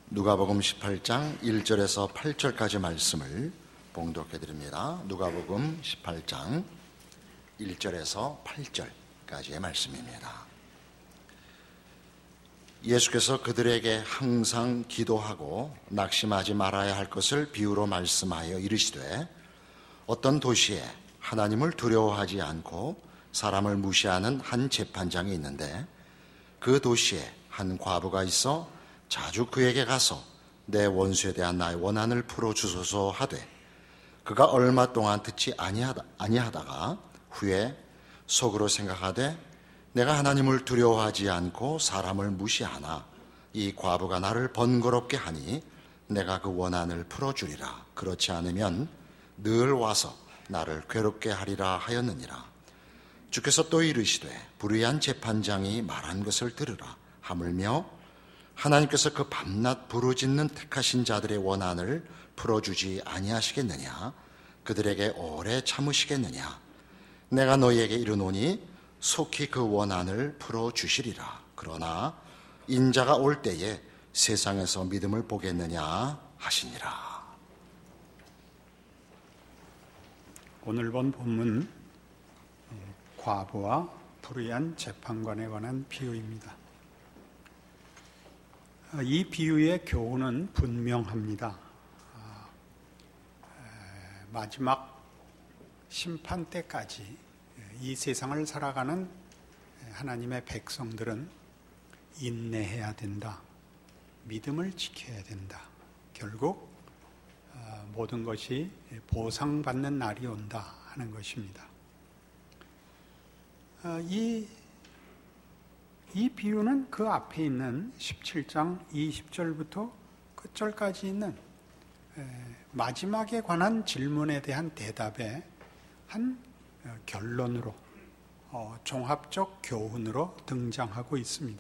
누가복음 18장 1절에서 8절까지 말씀을 봉독해 드립니다. 누가복음 18장 1절에서 8절까지의 말씀입니다. 예수께서 그들에게 항상 기도하고 낙심하지 말아야 할 것을 비유로 말씀하여 이르시되, 어떤 도시에 하나님을 두려워하지 않고 사람을 무시하는 한 재판장이 있는데, 그 도시에 한 과부가 있어 자주 그에게 가서 내 원수에 대한 나의 원한을 풀어주소서 하되, 그가 얼마 동안 듣지 아니하다가 후에 속으로 생각하되, 내가 하나님을 두려워하지 않고 사람을 무시하나 이 과부가 나를 번거롭게 하니 내가 그 원한을 풀어주리라. 그렇지 않으면 늘 와서 나를 괴롭게 하리라 하였느니라. 주께서 또 이르시되, 불의한 재판장이 말한 것을 들으라. 하물며 하나님께서 그 밤낮 부르짖는 택하신 자들의 원한을 풀어주지 아니하시겠느냐? 그들에게 오래 참으시겠느냐? 내가 너희에게 이르노니 속히 그 원한을 풀어주시리라. 그러나 인자가 올 때에 세상에서 믿음을 보겠느냐 하시니라. 오늘 본 본문, 과부와 불의한 재판관에 관한 비유입니다. 이 비유의 교훈은 분명합니다. 마지막 심판 때까지 이 세상을 살아가는 하나님의 백성들은 인내해야 된다. 믿음을 지켜야 된다. 결국 모든 것이 보상받는 날이 온다 하는 것입니다. 이 비유는 그 앞에 있는 17장 20절부터 끝절까지 있는 마지막에 관한 질문에 대한 대답의 한 결론으로, 종합적 교훈으로 등장하고 있습니다.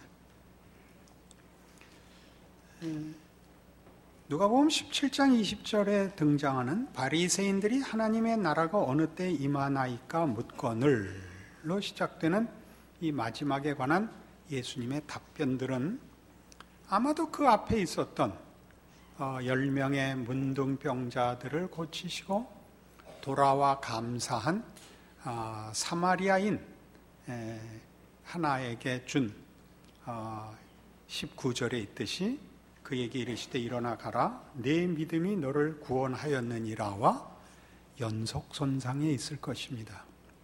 누가복음 17장 20절에 등장하는 바리새인들이 하나님의 나라가 어느 때 임하나이까 묻거늘로 시작되는 이 마지막에 관한 예수님의 답변들은 아마도 그 앞에 있었던 10명의 문둥병자들을 고치시고 돌아와 감사한 사마리아인 하나에게 준 19절에 있듯이 그에게 이르시되 일어나 가라 내 믿음이 너를 구원하였느니라와 연속선상에 있을 것입니다.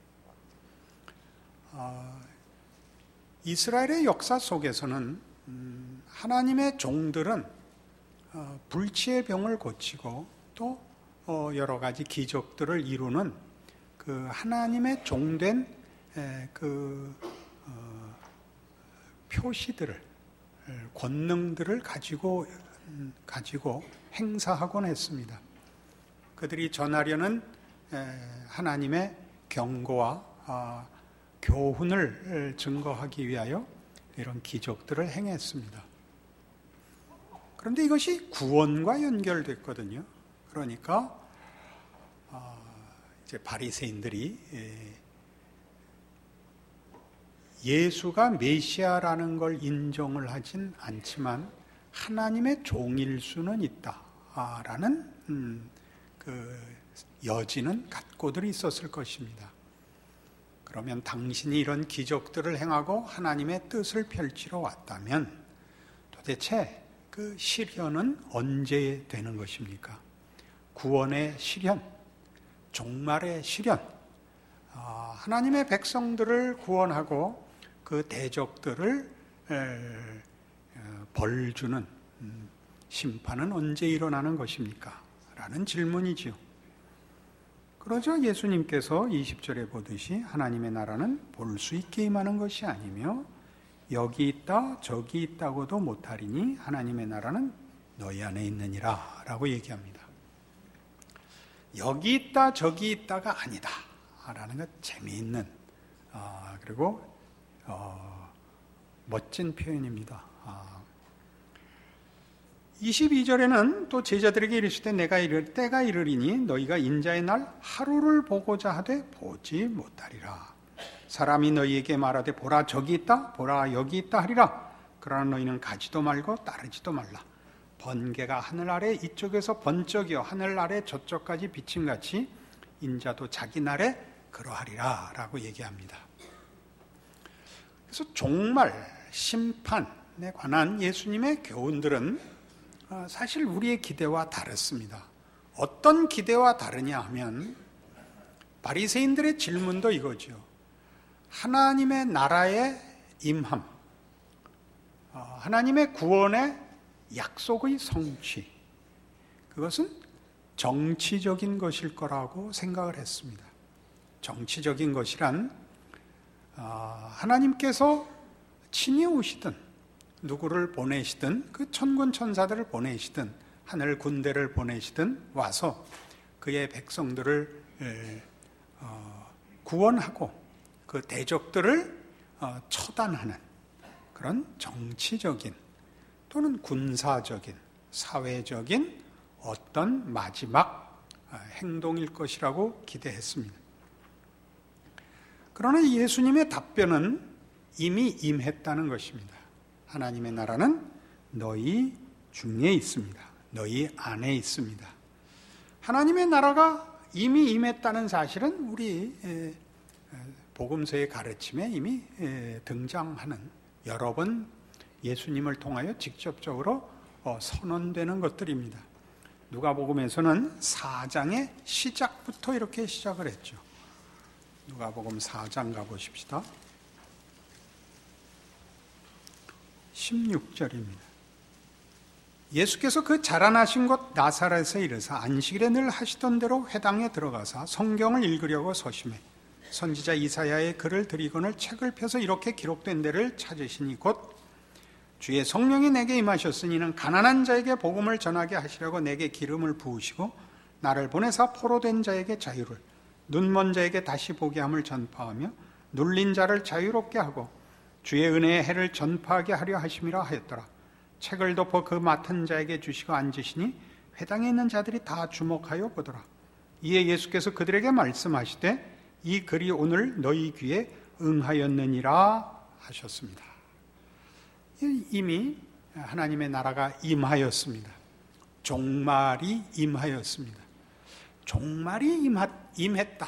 이스라엘의 역사 속에서는 하나님의 종들은 불치의 병을 고치고 또 여러 가지 기적들을 이루는 그 하나님의 종된 그 표시들을, 권능들을 가지고 행사하곤 했습니다. 그들이 전하려는 하나님의 경고와 교훈을 증거하기 위하여 이런 기적들을 행했습니다. 그런데 이것이 구원과 연결됐거든요. 그러니까 이제 바리새인들이 예수가 메시아라는 걸 인정을 하진 않지만 하나님의 종일 수는 있다라는 그 여지는 갖고들 있었을 것입니다. 그러면 당신이 이런 기적들을 행하고 하나님의 뜻을 펼치러 왔다면 도대체 그 실현은 언제 되는 것입니까? 구원의 실현, 종말의 실현, 하나님의 백성들을 구원하고 그 대적들을 벌주는 심판은 언제 일어나는 것입니까? 라는 질문이지요. 그러자 예수님께서 20절에 보듯이 하나님의 나라는 볼 수 있게 임하는 것이 아니며 여기 있다 저기 있다고도 못하리니 하나님의 나라는 너희 안에 있느니라 라고 얘기합니다. 여기 있다 저기 있다가 아니다 라는 것 재미있는 그리고 멋진 표현입니다. 22절에는 또 제자들에게 이르시되 내가 이를 때가 이르리니 너희가 인자의 날 하루를 보고자 하되 보지 못하리라. 사람이 너희에게 말하되 보라 저기 있다 보라 여기 있다 하리라. 그러나 너희는 가지도 말고 따르지도 말라. 번개가 하늘 아래 이쪽에서 번쩍이어 하늘 아래 저쪽까지 비친 같이 인자도 자기 날에 그러하리라 라고 얘기합니다. 그래서 종말, 심판에 관한 예수님의 교훈들은 사실 우리의 기대와 다릅니다. 어떤 기대와 다르냐 하면 바리새인들의 질문도 이거죠. 하나님의 나라의 임함, 하나님의 구원의 약속의 성취, 그것은 정치적인 것일 거라고 생각을 했습니다. 정치적인 것이란 하나님께서 친히 오시든 누구를 보내시든 그 천군 천사들을 보내시든 하늘 군대를 보내시든 와서 그의 백성들을 구원하고 그 대적들을 처단하는 그런 정치적인 또는 군사적인 사회적인 어떤 마지막 행동일 것이라고 기대했습니다. 그러나 예수님의 답변은 이미 임했다는 것입니다. 하나님의 나라는 너희 중에 있습니다. 너희 안에 있습니다. 하나님의 나라가 이미 임했다는 사실은 우리 복음서의 가르침에 이미 등장하는 여러 번 예수님을 통하여 직접적으로 선언되는 것들입니다. 누가복음에서는 4장의 시작부터 이렇게 시작을 했죠. 누가복음 4장 가보십시다. 16절입니다. 예수께서 그 자라나신 곳 나사렛에 이르사 안식일에 늘 하시던 대로 회당에 들어가사 성경을 읽으려고 서심해 선지자 이사야의 글을 들이거늘 책을 펴서 이렇게 기록된 데를 찾으시니 곧 주의 성령이 내게 임하셨으니 이는 가난한 자에게 복음을 전하게 하시려고 내게 기름을 부으시고 나를 보내사 포로된 자에게 자유를 눈먼 자에게 다시 보게 함을 전파하며 눌린 자를 자유롭게 하고 주의 은혜의 해를 전파하게 하려 하심이라 하였더라. 책을 덮어 그 맡은 자에게 주시고 앉으시니 회당에 있는 자들이 다 주목하여 보더라. 이에 예수께서 그들에게 말씀하시되 이 글이 오늘 너희 귀에 응하였느니라 하셨습니다. 이미 하나님의 나라가 임하였습니다. 종말이 임하였습니다. 종말이 임했다.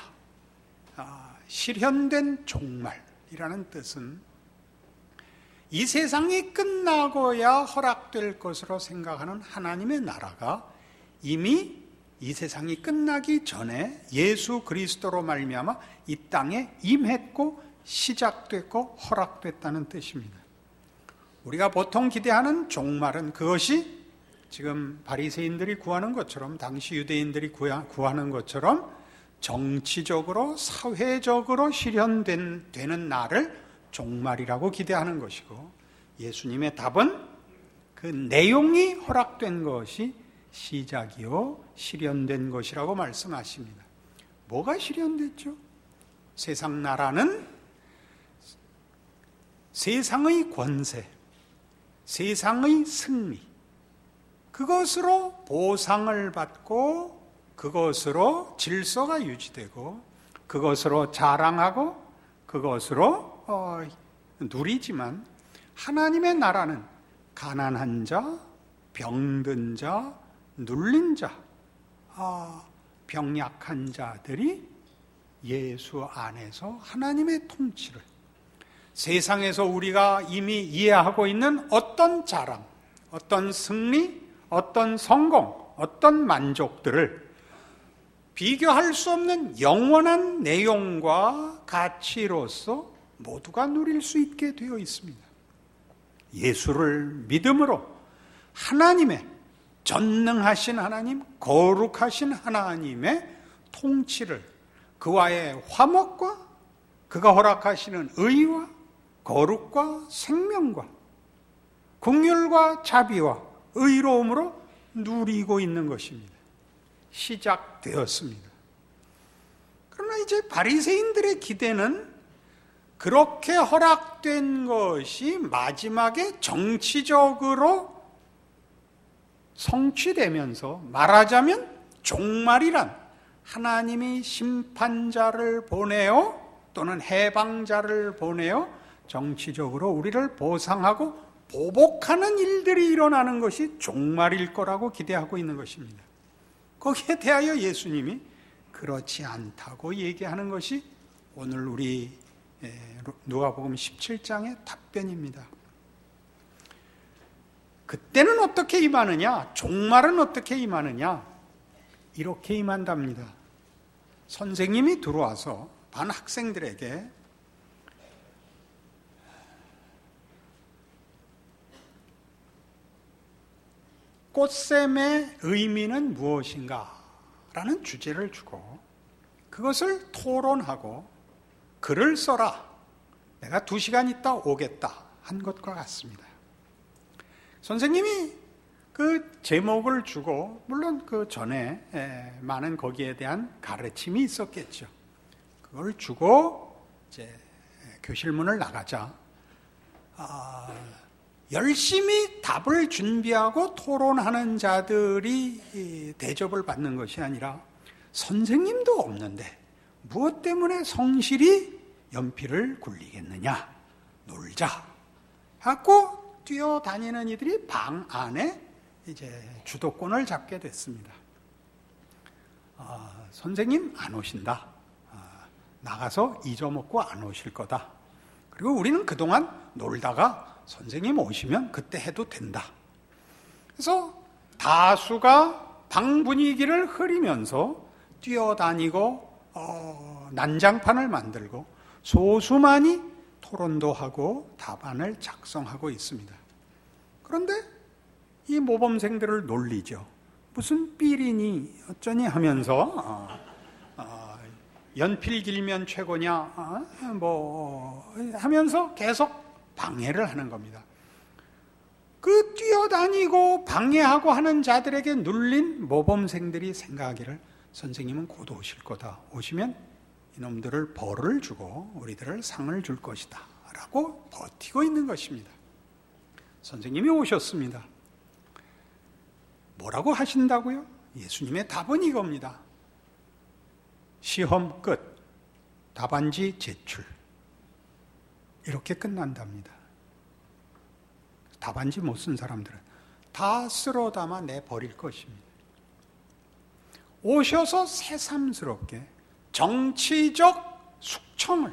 실현된 종말이라는 뜻은 이 세상이 끝나고야 허락될 것으로 생각하는 하나님의 나라가 이미 이 세상이 끝나기 전에 예수 그리스도로 말미암아 이 땅에 임했고 시작됐고 허락됐다는 뜻입니다. 우리가 보통 기대하는 종말은 그것이 지금 바리새인들이 구하는 것처럼 당시 유대인들이 구하는 것처럼 정치적으로 사회적으로 실현되는 날을 종말이라고 기대하는 것이고 예수님의 답은 그 내용이 허락된 것이 시작이요 실현된 것이라고 말씀하십니다. 뭐가 실현됐죠? 세상 나라는 세상의 권세, 세상의 승리, 그것으로 보상을 받고 그것으로 질서가 유지되고 그것으로 자랑하고 그것으로 누리지만 하나님의 나라는 가난한 자, 병든 자, 눌린 자, 병약한 자들이 예수 안에서 하나님의 통치를 세상에서 우리가 이미 이해하고 있는 어떤 자랑, 어떤 승리, 어떤 성공, 어떤 만족들을 비교할 수 없는 영원한 내용과 가치로서 모두가 누릴 수 있게 되어 있습니다. 예수를 믿음으로 하나님의 전능하신 하나님, 거룩하신 하나님의 통치를 그와의 화목과 그가 허락하시는 의와 거룩과 생명과 긍휼과 자비와 의로움으로 누리고 있는 것입니다. 시작되었습니다. 그러나 이제 바리새인들의 기대는 그렇게 허락된 것이 마지막에 정치적으로 성취되면서 말하자면 종말이란 하나님이 심판자를 보내어 또는 해방자를 보내어 정치적으로 우리를 보상하고 보복하는 일들이 일어나는 것이 종말일 거라고 기대하고 있는 것입니다. 거기에 대하여 예수님이 그렇지 않다고 얘기하는 것이 오늘 우리 누가복음 17장의 답변입니다. 그때는 어떻게 임하느냐? 종말은 어떻게 임하느냐? 이렇게 임한답니다. 선생님이 들어와서 반 학생들에게 꽃샘의 의미는 무엇인가? 라는 주제를 주고 그것을 토론하고 글을 써라. 내가 2시간 있다 오겠다 한 것과 같습니다. 선생님이 그 제목을 주고 물론 그 전에 많은 거기에 대한 가르침이 있었겠죠. 그걸 주고 이제 교실문을 나가자 열심히 답을 준비하고 토론하는 자들이 대접을 받는 것이 아니라 선생님도 없는데 무엇 때문에 성실히 연필을 굴리겠느냐? 놀자 하고 뛰어다니는 이들이 방 안에 이제 주도권을 잡게 됐습니다. 선생님 안 오신다. 나가서 잊어먹고 안 오실 거다. 그리고 우리는 그동안 놀다가 선생님 오시면 그때 해도 된다. 그래서 다수가 방 분위기를 흐리면서 뛰어다니고 난장판을 만들고 소수만이 토론도 하고 답안을 작성하고 있습니다. 그런데 이 모범생들을 놀리죠. 무슨 삘이니 어쩌니 하면서 연필 길면 최고냐 하면서 계속 방해를 하는 겁니다. 그 뛰어다니고 방해하고 하는 자들에게 눌린 모범생들이 생각하기를 선생님은 곧 오실 거다. 오시면 이놈들을 벌을 주고 우리들을 상을 줄 것이다 라고 버티고 있는 것입니다. 선생님이 오셨습니다. 뭐라고 하신다고요? 예수님의 답은 이겁니다. 시험 끝, 답안지 제출. 이렇게 끝난답니다. 답안지 못 쓴 사람들은 다 쓸어 담아 내버릴 것입니다. 오셔서 새삼스럽게 정치적 숙청을,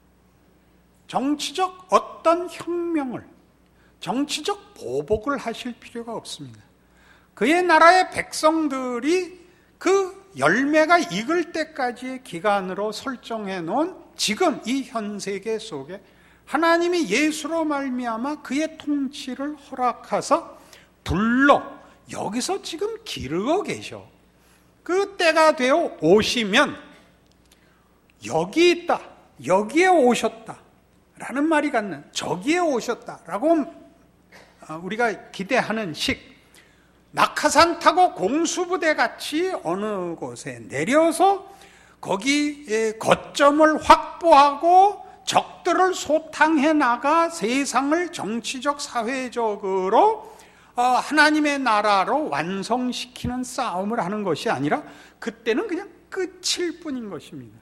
정치적 어떤 혁명을, 정치적 보복을 하실 필요가 없습니다. 그의 나라의 백성들이 그 열매가 익을 때까지의 기간으로 설정해 놓은 지금 이 현 세계 속에 하나님이 예수로 말미암아 그의 통치를 허락하사 불러 여기서 지금 기르고 계셔. 그 때가 되어 오시면 여기 있다, 여기에 오셨다 라는 말이 갖는 저기에 오셨다 라고 우리가 기대하는 식, 낙하산 타고 공수부대 같이 어느 곳에 내려서 거기에 거점을 확보하고 적들을 소탕해 나가 세상을 정치적 사회적으로 하나님의 나라로 완성시키는 싸움을 하는 것이 아니라 그때는 그냥 끝일 뿐인 것입니다.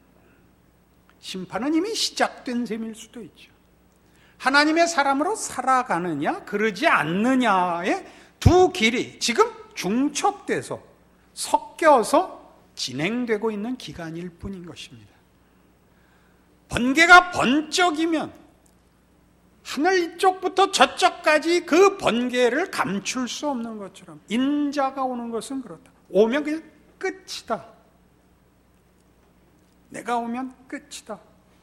심판은 이미 시작된 셈일 수도 있죠. 하나님의 사람으로 살아가느냐 그러지 않느냐의 두 길이 지금 중첩돼서 섞여서 진행되고 있는 기간일 뿐인 것입니다. 번개가 번쩍이면 하늘 이쪽부터 저쪽까지 그 번개를 감출 수 없는 것처럼 인자가 오는 것은 그렇다. 오면 그냥 끝이다. 내가 오면 끝이다.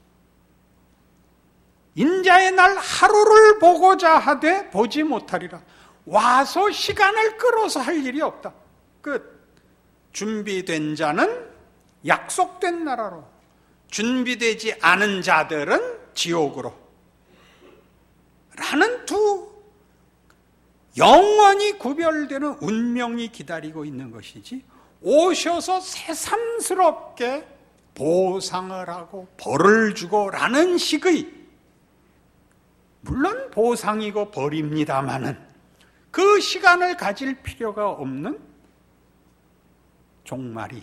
인자의 날 하루를 보고자 하되 보지 못하리라. 와서 시간을 끌어서 할 일이 없다. 끝. 준비된 자는 약속된 나라로, 준비되지 않은 자들은 지옥으로 라는 두 영원히 구별되는 운명이 기다리고 있는 것이지, 오셔서 새삼스럽게 보상을 하고 벌을 주고 라는 식의, 물론 보상이고 벌입니다마는 그 시간을 가질 필요가 없는 종말이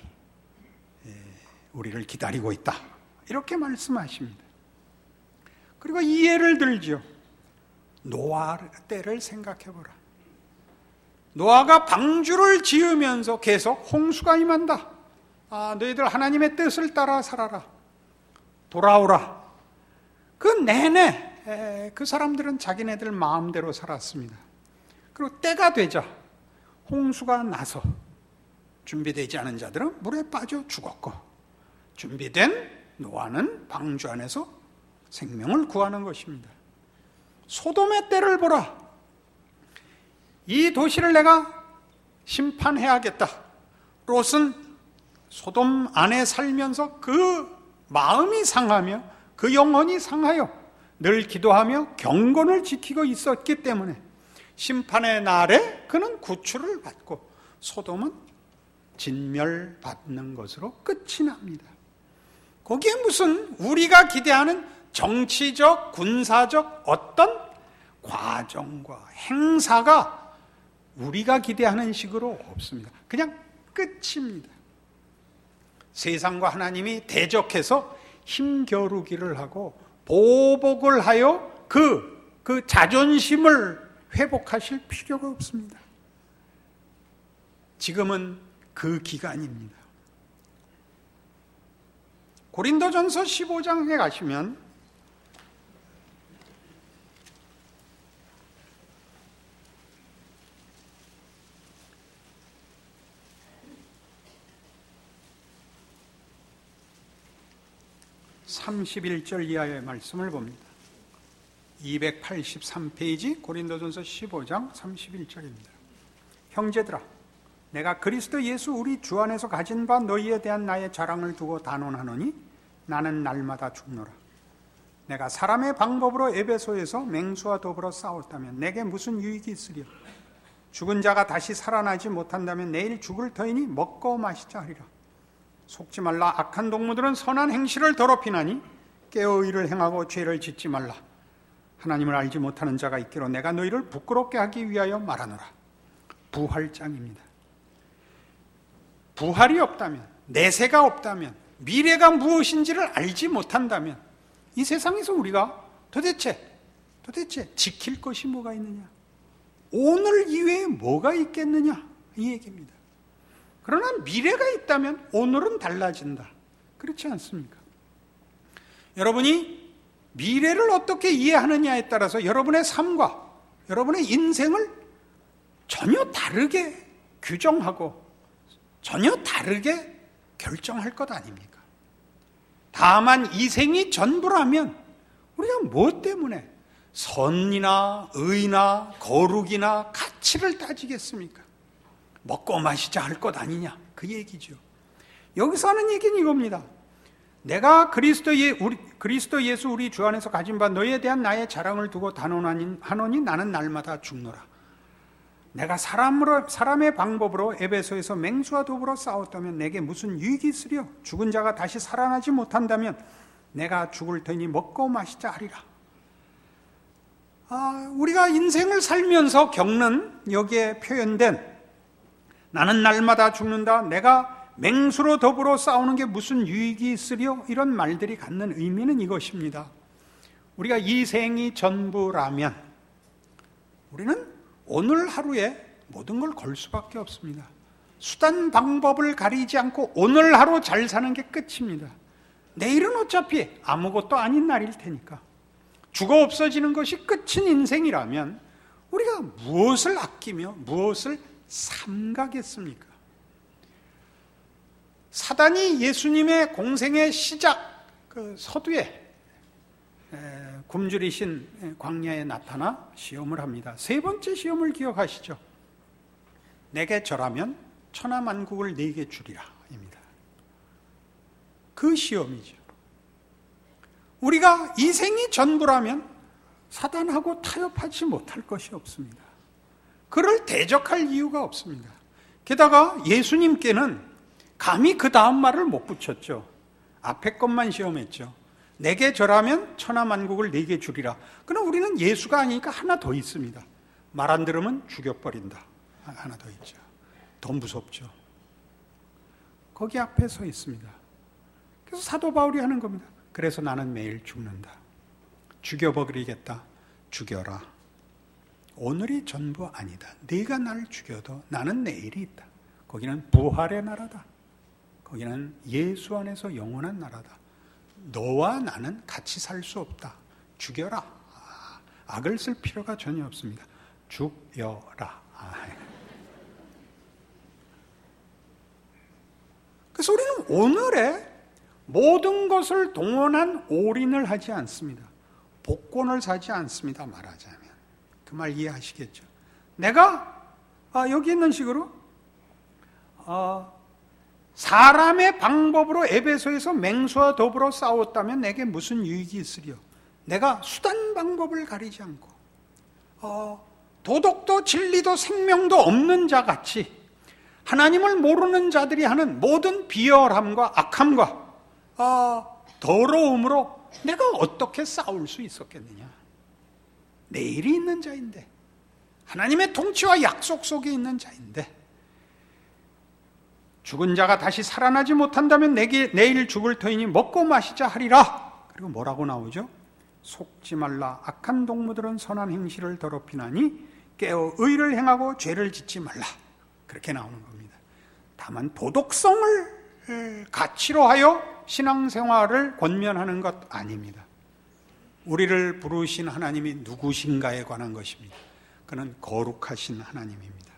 우리를 기다리고 있다. 이렇게 말씀하십니다. 그리고 이 예를 들죠. 노아 때를 생각해보라. 노아가 방주를 지으면서 계속 홍수가 임한다. 너희들 하나님의 뜻을 따라 살아라. 돌아오라. 그 내내 그 사람들은 자기네들 마음대로 살았습니다. 그리고 때가 되자 홍수가 나서 준비되지 않은 자들은 물에 빠져 죽었고, 준비된 노아는 방주 안에서 생명을 구하는 것입니다. 소돔의 때를 보라. 이 도시를 내가 심판해야겠다. 롯은 소돔 안에 살면서 그 마음이 상하며 그 영혼이 상하여 늘 기도하며 경건을 지키고 있었기 때문에 심판의 날에 그는 구출을 받고 소돔은 진멸받는 것으로 끝이 납니다. 거기에 무슨 우리가 기대하는 정치적, 군사적 어떤 과정과 행사가 우리가 기대하는 식으로 없습니다. 그냥 끝입니다. 세상과 하나님이 대적해서 힘겨루기를 하고 보복을 하여 그 자존심을 회복하실 필요가 없습니다. 지금은 그 기간입니다. 고린도전서 15장에 가시면 (31절) 이하의 말씀을 봅니다. 283페이지 고린도전서 15장 31절입니다. 형제들아, 내가 그리스도 예수 우리 주 안에서 가진 바 너희에 대한 나의 자랑을 두고 단언하노니 나는 날마다 죽노라. 내가 사람의 방법으로 에베소에서 맹수와 더불어 싸웠다면 내게 무슨 유익이 있으랴. 죽은 자가 다시 살아나지 못한다면 내일 죽을 터이니 먹고 마시자 하리라. 속지 말라. 악한 동무들은 선한 행실을 더럽히나니 깨어 의를 행하고 죄를 짓지 말라. 하나님을 알지 못하는 자가 있기로 내가 너희를 부끄럽게 하기 위하여 말하노라. 부활장입니다. 부활이 없다면, 내세가 없다면, 미래가 무엇인지를 알지 못한다면 이 세상에서 우리가 도대체 지킬 것이 뭐가 있느냐? 오늘 이외에 뭐가 있겠느냐? 이 얘기입니다. 그러나 미래가 있다면 오늘은 달라진다. 그렇지 않습니까? 여러분이 미래를 어떻게 이해하느냐에 따라서 여러분의 삶과 여러분의 인생을 전혀 다르게 규정하고 전혀 다르게 결정할 것 아닙니까? 다만 이 생이 전부라면 우리가 무엇 때문에 선이나 의나 거룩이나 가치를 따지겠습니까? 먹고 마시자 할 것 아니냐, 그 얘기죠. 여기서 하는 얘기는 이겁니다. 내가 그리스도 예수 우리 주 안에서 가진 바 너희에 대한 나의 자랑을 두고 단언하노니 나는 날마다 죽노라. 내가 사람의 방법으로 에베소에서 맹수와 더불어 싸웠다면 내게 무슨 유익이 있으랴. 죽은 자가 다시 살아나지 못한다면 내가 죽을 터이니 먹고 마시자 하리라. 우리가 인생을 살면서 겪는 여기에 표현된 나는 날마다 죽는다, 내가 맹수로 더불어 싸우는 게 무슨 유익이 있으려, 이런 말들이 갖는 의미는 이것입니다. 우리가 이 생이 전부라면 우리는 오늘 하루에 모든 걸 걸 수밖에 없습니다. 수단 방법을 가리지 않고 오늘 하루 잘 사는 게 끝입니다. 내일은 어차피 아무것도 아닌 날일 테니까. 죽어 없어지는 것이 끝인 인생이라면 우리가 무엇을 아끼며 무엇을 삼가겠습니까? 사단이 예수님의 공생의 시작, 그 서두에 굶주리신 광야에 나타나 시험을 합니다. 세 번째 시험을 기억하시죠? 내게 절하면 천하만국을 네게 주리라 입니다. 그 시험이죠. 우리가 이 생이 전부라면 사단하고 타협하지 못할 것이 없습니다. 그를 대적할 이유가 없습니다. 게다가 예수님께는 감히 그 다음 말을 못 붙였죠. 앞에 것만 시험했죠. 내게 절하면 천하만국을 네게 주리라. 그러나 우리는 예수가 아니니까 하나 더 있습니다. 말 안 들으면 죽여버린다. 하나 더 있죠. 더 무섭죠. 거기 앞에 서 있습니다. 그래서 사도 바울이 하는 겁니다. 그래서 나는 매일 죽는다. 죽여버리겠다. 죽여라. 오늘이 전부 아니다. 네가 나를 죽여도 나는 내일이 있다. 거기는 부활의 나라다. 거기는 예수 안에서 영원한 나라다. 너와 나는 같이 살 수 없다. 죽여라. 악을 쓸 필요가 전혀 없습니다. 죽여라. 그래서 우리는 오늘에 모든 것을 동원한 올인을 하지 않습니다. 복권을 사지 않습니다. 말하자면. 그 말 이해하시겠죠? 내가 여기 있는 식으로 사람의 방법으로 에베소에서 맹수와 더불어 싸웠다면 내게 무슨 유익이 있으리요? 내가 수단 방법을 가리지 않고 도덕도 진리도 생명도 없는 자 같이 하나님을 모르는 자들이 하는 모든 비열함과 악함과 더러움으로 내가 어떻게 싸울 수 있었겠느냐? 내일이 있는 자인데, 하나님의 통치와 약속 속에 있는 자인데, 죽은 자가 다시 살아나지 못한다면 내일 죽을 터이니 먹고 마시자 하리라. 그리고 뭐라고 나오죠? 속지 말라. 악한 동무들은 선한 행실을 더럽히나니 깨어 의를 행하고 죄를 짓지 말라. 그렇게 나오는 겁니다. 다만 도덕성을 가치로 하여 신앙생활을 권면하는 것 아닙니다. 우리를 부르신 하나님이 누구신가에 관한 것입니다. 그는 거룩하신 하나님입니다.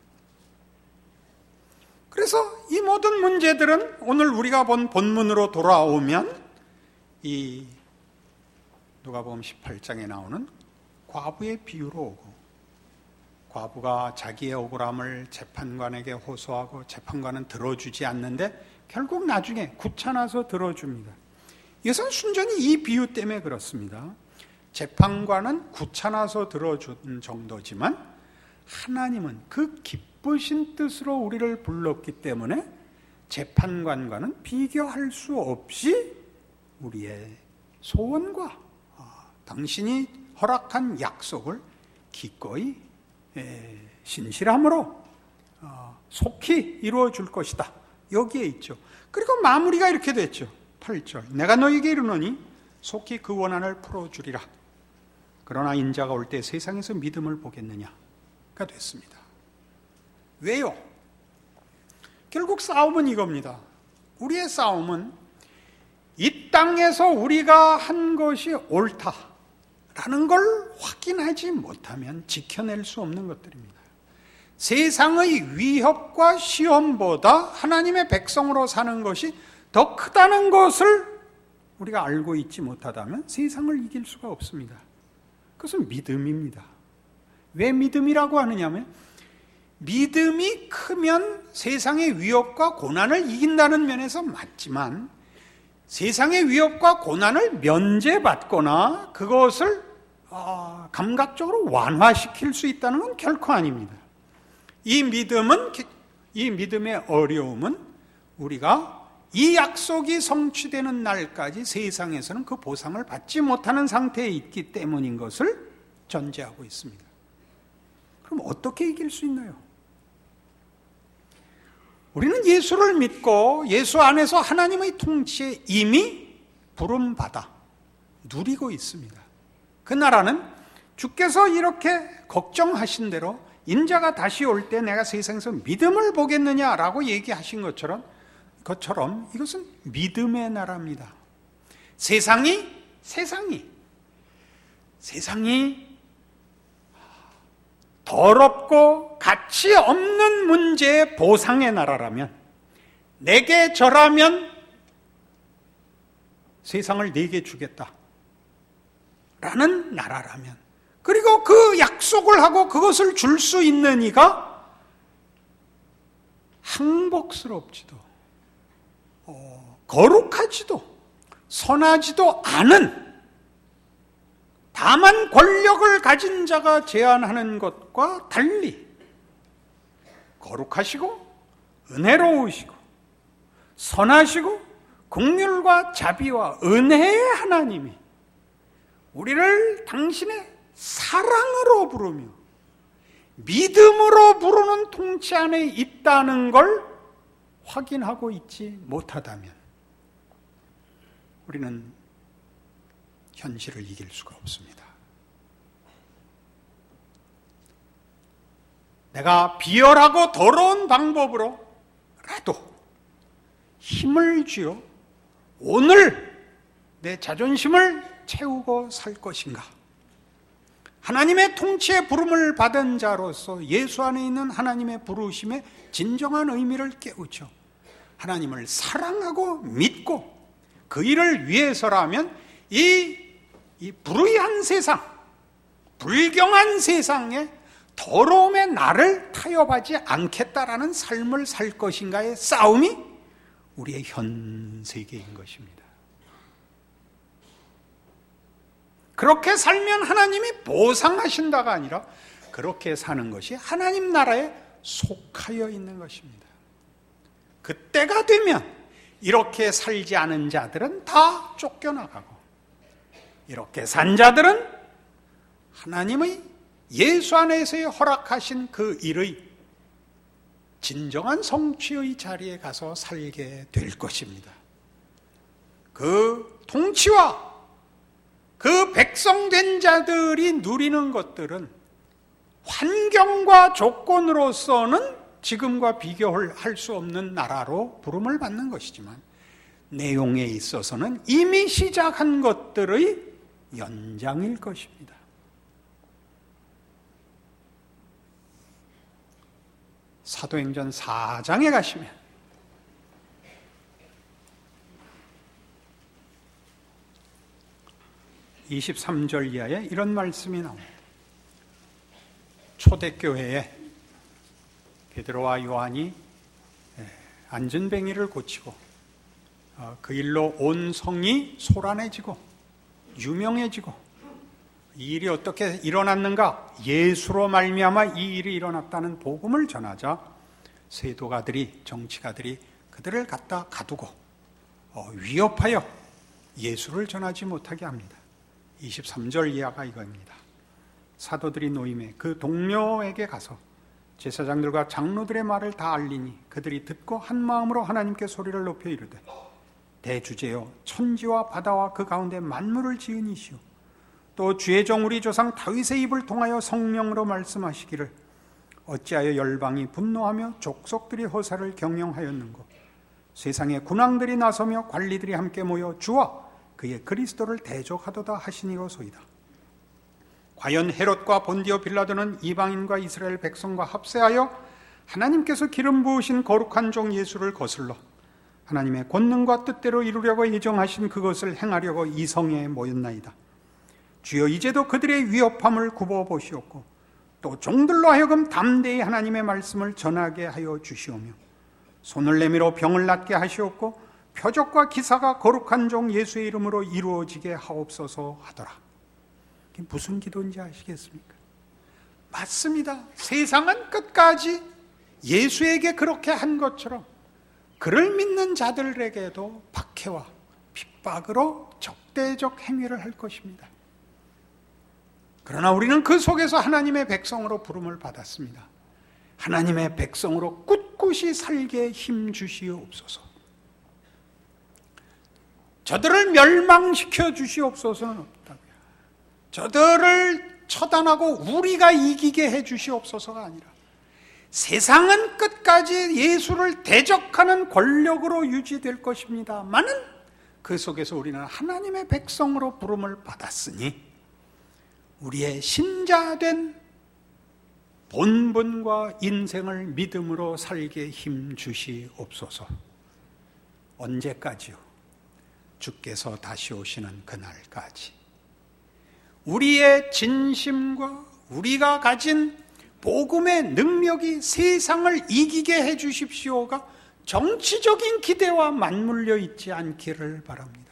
그래서 이 모든 문제들은 오늘 우리가 본 본문으로 돌아오면 이 누가복음 18장에 나오는 과부의 비유로 오고, 과부가 자기의 억울함을 재판관에게 호소하고 재판관은 들어주지 않는데 결국 나중에 귀찮아서 들어줍니다. 이것은 순전히 이 비유 때문에 그렇습니다. 재판관은 귀찮아서 들어준 정도지만 하나님은 그 기쁘신 뜻으로 우리를 불렀기 때문에 재판관과는 비교할 수 없이 우리의 소원과 당신이 허락한 약속을 기꺼이 신실함으로 속히 이루어 줄 것이다. 여기에 있죠. 그리고 마무리가 이렇게 됐죠. 8절. 내가 너에게 이르노니 속히 그 원한을 풀어주리라. 그러나 인자가 올 때 세상에서 믿음을 보겠느냐가 됐습니다. 왜요? 결국 싸움은 이겁니다. 우리의 싸움은 이 땅에서 우리가 한 것이 옳다라는 걸 확인하지 못하면 지켜낼 수 없는 것들입니다. 세상의 위협과 시험보다 하나님의 백성으로 사는 것이 더 크다는 것을 우리가 알고 있지 못하다면 세상을 이길 수가 없습니다. 그것은 믿음입니다. 왜 믿음이라고 하느냐면 믿음이 크면 세상의 위협과 고난을 이긴다는 면에서 맞지만 세상의 위협과 고난을 면제받거나 그것을 감각적으로 완화시킬 수 있다는 건 결코 아닙니다. 이 믿음의 어려움은 우리가 이 약속이 성취되는 날까지 세상에서는 그 보상을 받지 못하는 상태에 있기 때문인 것을 전제하고 있습니다. 그럼 어떻게 이길 수 있나요? 우리는 예수를 믿고 예수 안에서 하나님의 통치에 이미 부름받아 누리고 있습니다. 그 나라는 주께서 이렇게 걱정하신 대로 인자가 다시 올 때 내가 세상에서 믿음을 보겠느냐라고 얘기하신 것처럼 이것은 믿음의 나라입니다. 세상이 더럽고 가치 없는 문제의 보상의 나라라면, 내게 절하면 세상을 내게 주겠다 라는 나라라면, 그리고 그 약속을 하고 그것을 줄 수 있는 이가 행복스럽지도 거룩하지도 선하지도 않은, 다만 권력을 가진 자가 제안하는 것과 달리 거룩하시고 은혜로우시고 선하시고 긍휼과 자비와 은혜의 하나님이 우리를 당신의 사랑으로 부르며 믿음으로 부르는 통치 안에 있다는 걸 확인하고 있지 못하다면 우리는 현실을 이길 수가 없습니다. 내가 비열하고 더러운 방법으로라도 힘을 쥐어 오늘 내 자존심을 채우고 살 것인가? 하나님의 통치의 부름을 받은 자로서 예수 안에 있는 하나님의 부르심의 진정한 의미를 깨우쳐 하나님을 사랑하고 믿고 그 일을 위해서라면 이 불의한 세상, 불경한 세상에 더러움의 나를 타협하지 않겠다라는 삶을 살 것인가의 싸움이 우리의 현 세계인 것입니다. 그렇게 살면 하나님이 보상하신다가 아니라 그렇게 사는 것이 하나님 나라에 속하여 있는 것입니다. 그때가 되면 이렇게 살지 않은 자들은 다 쫓겨나가고 이렇게 산 자들은 하나님의 예수 안에서의 허락하신 그 일의 진정한 성취의 자리에 가서 살게 될 것입니다. 그 통치와 그 백성된 자들이 누리는 것들은 환경과 조건으로서는 지금과 비교할 수 없는 나라로 부름을 받는 것이지만 내용에 있어서는 이미 시작한 것들의 연장일 것입니다. 사도행전 4장에 가시면 23절 이하에 이런 말씀이 나옵니다. 초대교회에 베드로와 요한이 안전뱅이를 고치고 그 일로 온 성이 소란해지고 유명해지고 이 일이 어떻게 일어났는가? 예수로 말미암아 이 일이 일어났다는 복음을 전하자 세도가들이, 정치가들이 그들을 갖다 가두고 위협하여 예수를 전하지 못하게 합니다. 23절 이하가 이겁니다. 사도들이 노임에 그 동료에게 가서 제사장들과 장로들의 말을 다 알리니 그들이 듣고 한 마음으로 하나님께 소리를 높여 이르되 대주제여 천지와 바다와 그 가운데 만물을 지은 이시오 또 주의 종 우리 조상 다윗의 입을 통하여 성령으로 말씀하시기를 어찌하여 열방이 분노하며 족속들이 허사를 경영하였는고 세상의 군왕들이 나서며 관리들이 함께 모여 주와 그의 그리스도를 대적하도다 하시니로소이다. 과연 헤롯과 본디오 빌라도는 이방인과 이스라엘 백성과 합세하여 하나님께서 기름 부으신 거룩한 종 예수를 거슬러 하나님의 권능과 뜻대로 이루려고 예정하신 그것을 행하려고 이 성에 모였나이다. 주여 이제도 그들의 위협함을 굽어보시옵고 또 종들로 하여금 담대히 하나님의 말씀을 전하게 하여 주시오며 손을 내밀어 병을 낫게 하시옵고 표적과 기사가 거룩한 종 예수의 이름으로 이루어지게 하옵소서 하더라. 이게 무슨 기도인지 아시겠습니까? 맞습니다. 세상은 끝까지 예수에게 그렇게 한 것처럼 그를 믿는 자들에게도 박해와 핍박으로 적대적 행위를 할 것입니다. 그러나 우리는 그 속에서 하나님의 백성으로 부름을 받았습니다. 하나님의 백성으로 꿋꿋이 살게 힘 주시옵소서. 저들을 멸망시켜 주시옵소서는 없다고요. 저들을 처단하고 우리가 이기게 해 주시옵소서가 아니라 세상은 끝까지 예수를 대적하는 권력으로 유지될 것입니다만은 그 속에서 우리는 하나님의 백성으로 부름을 받았으니 우리의 신자된 본분과 인생을 믿음으로 살게 힘 주시옵소서. 언제까지요? 주께서 다시 오시는 그날까지 우리의 진심과 우리가 가진 복음의 능력이 세상을 이기게 해 주십시오가 정치적인 기대와 맞물려 있지 않기를 바랍니다.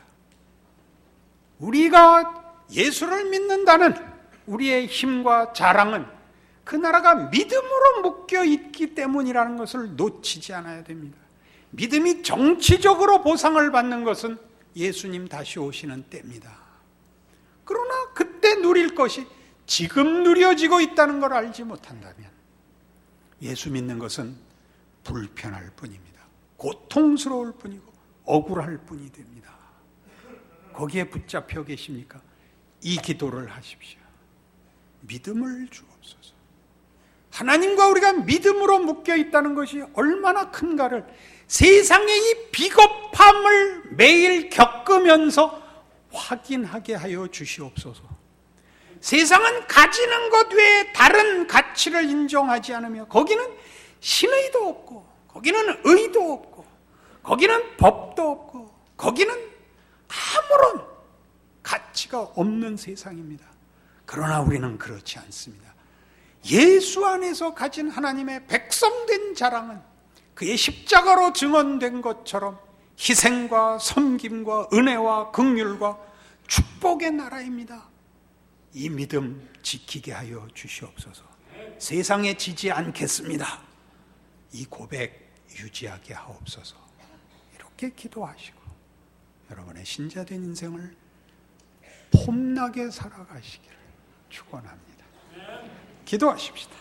우리가 예수를 믿는다는 우리의 힘과 자랑은 그 나라가 믿음으로 묶여 있기 때문이라는 것을 놓치지 않아야 됩니다. 믿음이 정치적으로 보상을 받는 것은 예수님 다시 오시는 때입니다. 그러나 그때 누릴 것이 지금 누려지고 있다는 걸 알지 못한다면 예수 믿는 것은 불편할 뿐입니다. 고통스러울 뿐이고 억울할 뿐이 됩니다. 거기에 붙잡혀 계십니까? 이 기도를 하십시오. 믿음을 주옵소서. 하나님과 우리가 믿음으로 묶여 있다는 것이 얼마나 큰가를 세상의 이 비겁함을 매일 겪으면서 확인하게 하여 주시옵소서. 세상은 가지는 것 외에 다른 가치를 인정하지 않으며 거기는 신의도 없고 거기는 의도 없고 거기는 법도 없고 거기는 아무런 가치가 없는 세상입니다. 그러나 우리는 그렇지 않습니다. 예수 안에서 가진 하나님의 백성된 자랑은 그의 십자가로 증언된 것처럼 희생과 섬김과 은혜와 긍휼과 축복의 나라입니다. 이 믿음 지키게 하여 주시옵소서. 세상에 지지 않겠습니다. 이 고백 유지하게 하옵소서. 이렇게 기도하시고 여러분의 신자된 인생을 폼나게 살아가시기를 축원합니다. 기도하십시다.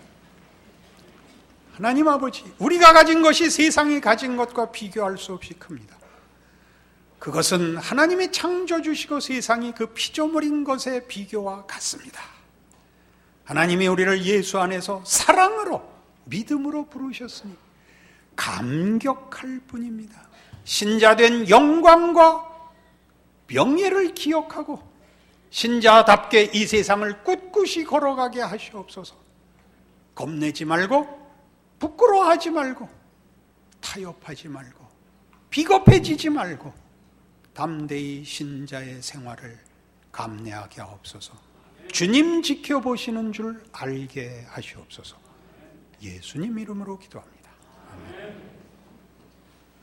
하나님 아버지, 우리가 가진 것이 세상이 가진 것과 비교할 수 없이 큽니다. 그것은 하나님이 창조주시고 세상이 그 피조물인 것의 비교와 같습니다. 하나님이 우리를 예수 안에서 사랑으로 믿음으로 부르셨으니 감격할 뿐입니다. 신자된 영광과 명예를 기억하고 신자답게 이 세상을 꿋꿋이 걸어가게 하시옵소서. 겁내지 말고 부끄러워하지 말고 타협하지 말고 비겁해지지 말고 담대히 신자의 생활을 감내하게 하옵소서. 주님 지켜보시는 줄 알게 하시옵소서. 예수님 이름으로 기도합니다.